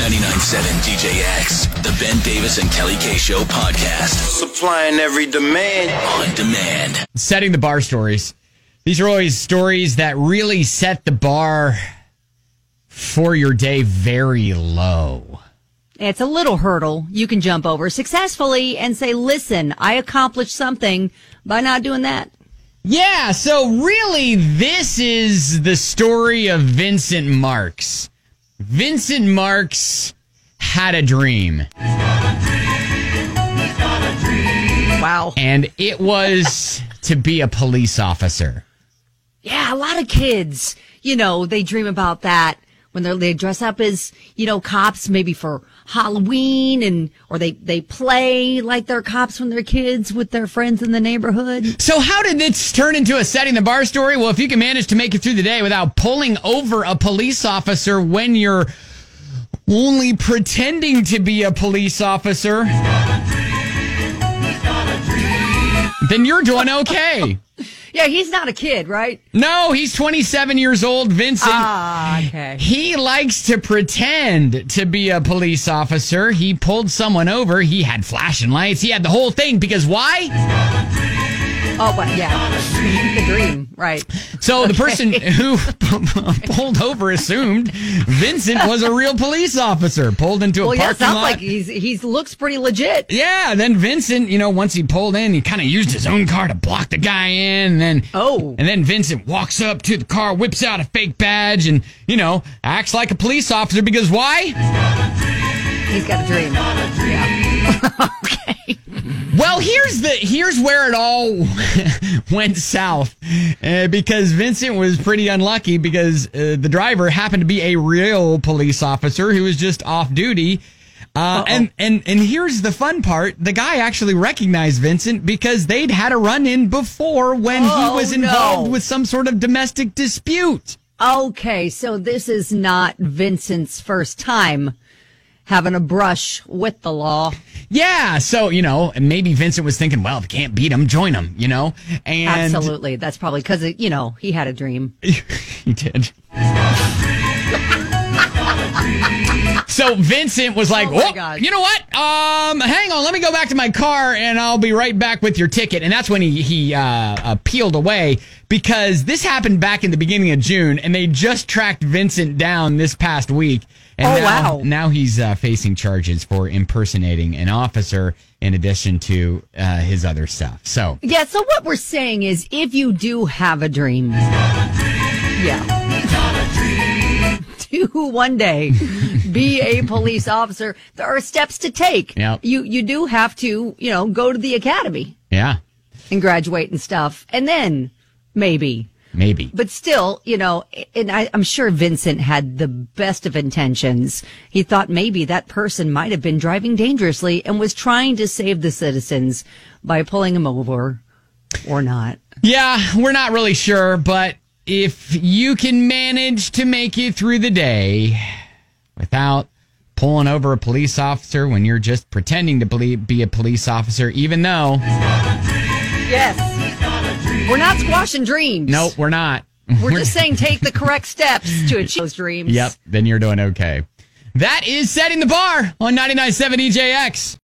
99.7 DJX, the Ben Davis and Kelly K Show podcast. Supplying every demand. On demand. Setting the bar stories. These are always stories that really set the bar for your day very low. It's a little hurdle you can jump over successfully and say, listen, I accomplished something by not doing that. Yeah, so really this is the story of Vincent Marks. Vincent Marks had a dream. Wow. And it was to be a police officer. Yeah, a lot of kids, they dream about that when they dress up as, cops, maybe for Halloween, or they play like they're cops when they're kids with their friends in the neighborhood. So how did this turn into a setting the bar story? Well, if you can manage to make it through the day without pulling over a police officer when you're only pretending to be a police officer, then you're doing okay. Yeah, he's not a kid, right? No, he's 27 years old, Vincent. Okay. He likes to pretend to be a police officer. He pulled someone over. He had flashing lights. He had the whole thing because why? Oh, but yeah, the dream, right. So the person who pulled over assumed Vincent was a real police officer, pulled into a parking lot. Sounds like he looks pretty legit. Yeah, then Vincent, once he pulled in, he kind of used his own car to block the guy in, and then Vincent walks up to the car, whips out a fake badge, and, acts like a police officer because why? He's got a dream. Yeah. Okay. Well, here's where it all went south, because Vincent was pretty unlucky because the driver happened to be a real police officer who was just off duty. And here's the fun part. The guy actually recognized Vincent because they'd had a run-in before when he was involved with some sort of domestic dispute. Okay, so this is not Vincent's first time having a brush with the law. Yeah, so, maybe Vincent was thinking, well, if you can't beat him, join him, And absolutely. That's probably because, he had a dream. He did. So Vincent was like, you know what? Hang on, let me go back to my car and I'll be right back with your ticket. And that's when he peeled away because this happened back in the beginning of June and they just tracked Vincent down this past week. And now he's facing charges for impersonating an officer in addition to his other stuff. So what we're saying is if you do have a dream, to one day be a police officer, there are steps to take. Yep. You do have to, go to the academy. Yeah. And graduate and stuff. And then maybe. But still, and I'm sure Vincent had the best of intentions. He thought maybe that person might have been driving dangerously and was trying to save the citizens by pulling him over or not. Yeah, we're not really sure, but if you can manage to make it through the day without pulling over a police officer when you're just pretending to be a police officer, even though... Yes. We're not squashing dreams. No, we're not. We're just saying take the correct steps to achieve those dreams. Yep, then you're doing okay. That is Setting the Bar on 99.7 EJX.